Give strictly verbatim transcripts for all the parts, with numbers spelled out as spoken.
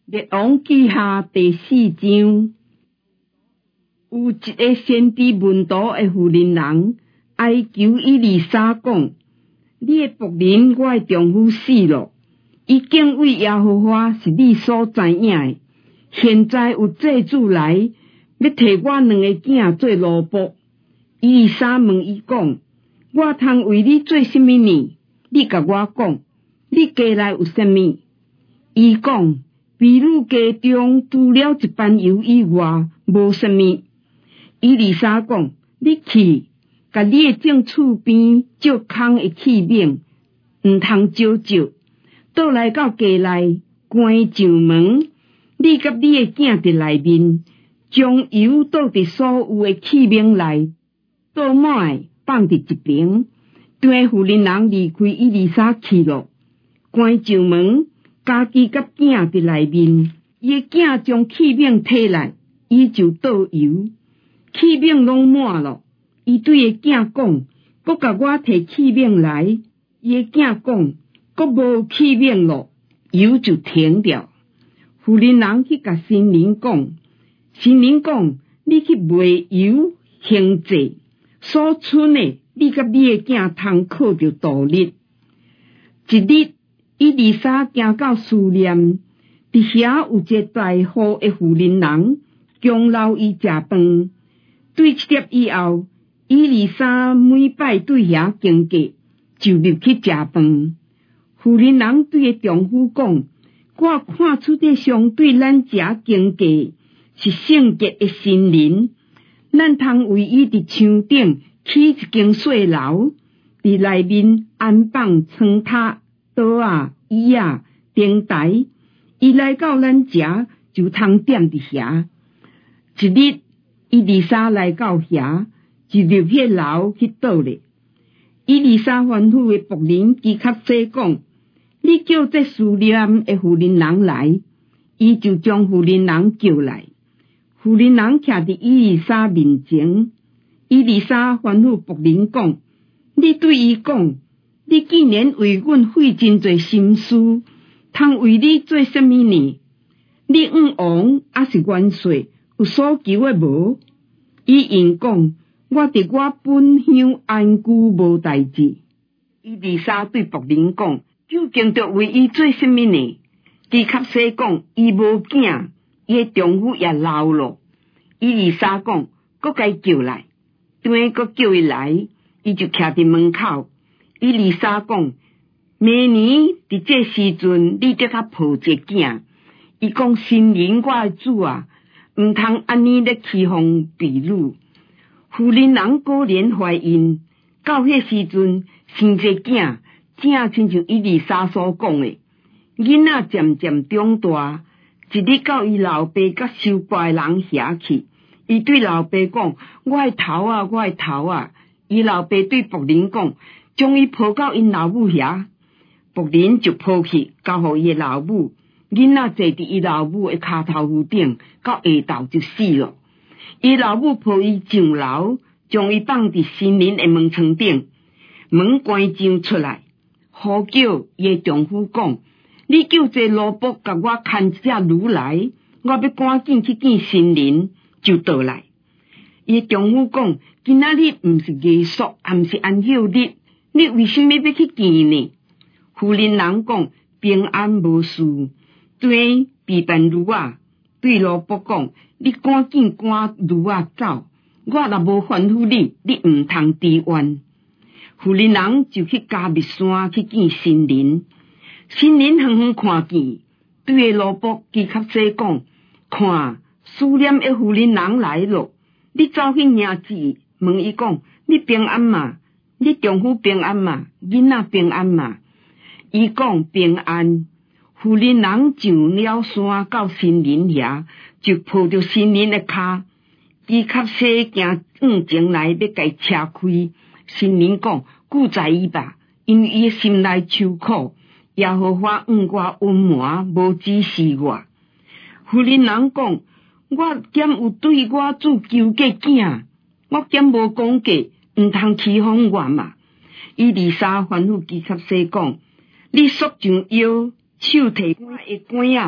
列王记下第四章，有一个先知问道的妇人人，哀求伊丽莎讲：你的仆人我的丈夫死了，伊敬畏耶和华是你所知影的。现在有祭主来，要摕我两个囝做奴仆。伊丽莎问伊讲：我通为你做什么呢？你甲我讲，你家内有什么？伊讲：婢女家中除了一班油以外，无什么。伊丽莎讲：你去，甲你的正厝边借空的器皿，毋通少借。倒来到家内，关上门，你甲你的囝伫内面，将油倒伫所有的器皿内，倒满放伫一边。对妇人人离开伊丽莎去了，关上门，家己甲囝伫内面。伊的囝将器皿摕来，伊就倒油，器皿拢满了。伊对伊囝讲：搁甲我摕器皿来。伊的囝讲：搁无器皿了，油就停掉。妇人人去甲神灵讲，神灵讲：你去卖油行祭，所剩的你甲你的囝通靠着度日。一日，伊丽莎行到书念，伫遐有一个大户的妇人人，强留伊食饭。对七点以后，伊丽莎每摆对遐经过，就入去食饭。妇人人对个丈夫讲：我看出这上对咱遮经过是圣洁的神灵，咱通为伊伫墙顶起一间细楼，伫内面安放床榻、桌啊、椅啊、灯台，伊来到咱遮就通踮伫遐。一日，伊丽莎来到遐，就入迄楼去倒咧。伊丽莎吩咐的仆人基卡西讲：你叫这思念的妇人人来。伊就将妇人人叫来。妇人人徛伫伊丽莎面前。伊丽莎吩咐仆人讲：你对伊讲，你既然为阮费真侪心思，通为你做什么呢？你五王还是元帅，有所求的无？伊应讲：我伫我本乡安居无代志。伊丽莎对仆人讲：究竟着为伊做什么呢？基卡西讲：伊无囝，伊的丈夫也老了。伊丽莎讲：搁甲伊叫来。对，搁叫伊来，伊就徛伫门口。伊丽莎讲：明年伫这时阵，你得较抱一个囝。伊讲：神灵我的主啊，毋通安尼咧欺负婢女。妇人人果然怀孕，到迄时阵生一个囝，正亲像伊丽莎所讲的。囡仔渐渐长大，一日到伊老爸甲收怪人遐去。伊对老爸讲：我的头啊，我的头啊！伊老爸对仆人讲：将伊抱到因老母遐。仆人就抱去，交互伊的老母。囡仔坐伫伊老母的骹头附顶，到下昼就死了。伊老母抱伊上楼，将伊放伫神灵的门床顶，门关上出来，呼叫伊的丈夫讲：你叫一个奴仆甲我看只驴来，我要赶紧去见神灵。就倒来，伊丈夫讲：今仔日毋是月朔，也毋是安休日，你为什么要去见呢？妇人人讲：平安无事。对婢便女啊，对奴仆讲：你赶紧赶女啊走，我若无吩咐你，你毋通迟冤。妇人人就去加密山去见神灵。神灵远远看见，对个奴仆基卡西讲：看。思念的妇人人来了，你走去迎旨，问伊讲：你平安嘛？你丈夫平安嘛？囡仔平安嘛？伊讲平安。妇人人上了山到神灵遐，就抱着神灵的骹。伊较细行往前来，要甲伊车开。神灵讲：顾在伊吧，因为伊心内愁苦，耶和华恩我温满，无指示我。妇人人讲：我兼有对我主求过囝，我兼无讲过，毋通欺负我嘛。伊丽莎吩咐基卡西讲：你束上腰，手提我的管啊，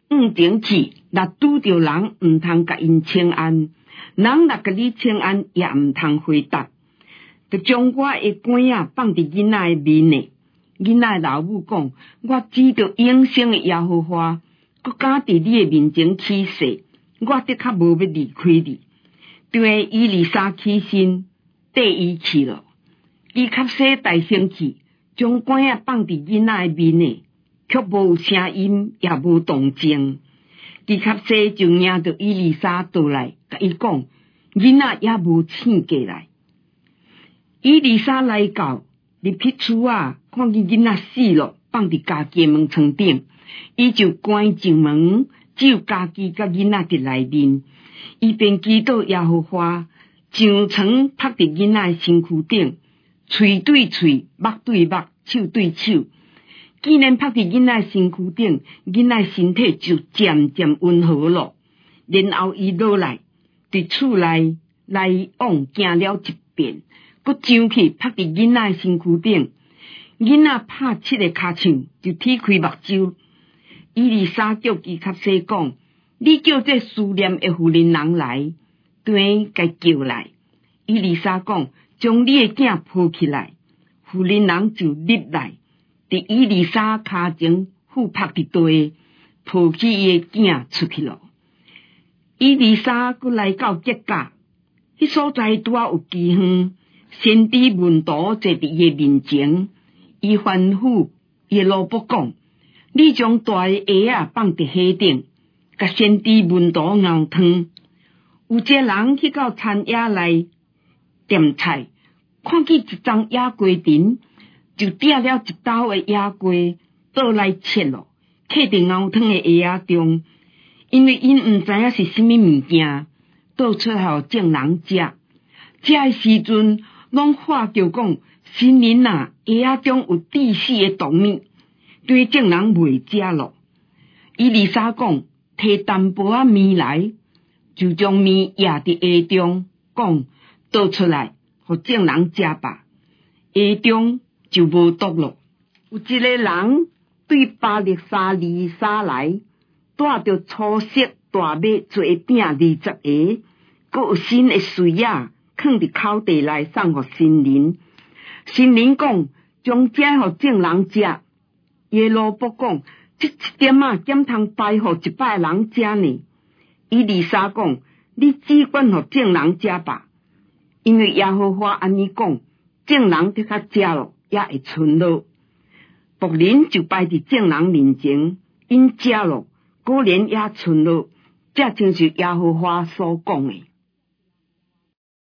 往前去，若拄着人毋通甲因请安，人若甲你请安，也毋通回答，就将我的管仔放伫囡仔的面内。囡仔老母讲：我指着永生的耶和华，佮敢伫你的面前起誓，我的确无要离开你。对伊丽莎起身，缀伊去了。伊较细大声气，将管仔放伫囡仔的面内，却无有声音，也无动静。伊较细就领着伊丽莎倒来，甲伊讲：囡仔也无醒过来。伊丽莎来到入去厝啊，看见囡仔死了，放伫家己门床顶，伊就关上门，只有家己甲囡仔伫内面。伊便祈祷耶和华，上床拍伫囡仔的身躯顶，喙对喙，目对目，手对手。既然拍伫囡仔身躯顶，囡仔身体就渐渐温和了。然后伊落来，伫厝内来往行了一遍。佮上去拍伫囡仔身躯顶，囡仔拍七个骹掌就踢开目睭。伊丽莎叫伊较细讲：你叫这思念的妇人人来，对该叫来。伊丽莎讲：将你的囝抱起来。妇人人就立来，伫伊丽莎骹前俯拍伫地，抱起伊的囝出去了。伊丽莎佮来到吉甲，迄所在拄啊有饥荒。先知门徒坐伫伊面前，伊吩咐耶罗伯讲：你将大个鞋啊放伫火顶，甲先知门徒熬汤。有一个人去到田野内点菜，看见一丛野瓜田，就摘了一兜的野瓜倒来切咯，刻伫熬汤的鞋仔中，因为因毋知影是甚物物件，倒出来互众人食。食的时阵，拢喊叫讲：神人啊，鞋仔中有致死的毒物，对众人袂食咯。伊丽莎讲：摕淡薄仔面来，就将面压伫鞋中，讲倒出来，互众人食吧。鞋中就无毒咯。有一个人对巴力沙利沙来，带着粗色大马做饼二十个，佮有新的水啊。放伫口袋内送互神人，神人讲将这互众人食。耶罗伯讲：这一点啊，减通摆互一百人食呢。伊丽莎讲：你只管互众人食吧，因为耶和华安尼讲，众人得较食咯，也会存落。仆人就摆伫众人面前，因食咯，果然也存落，这正是耶和华所讲的。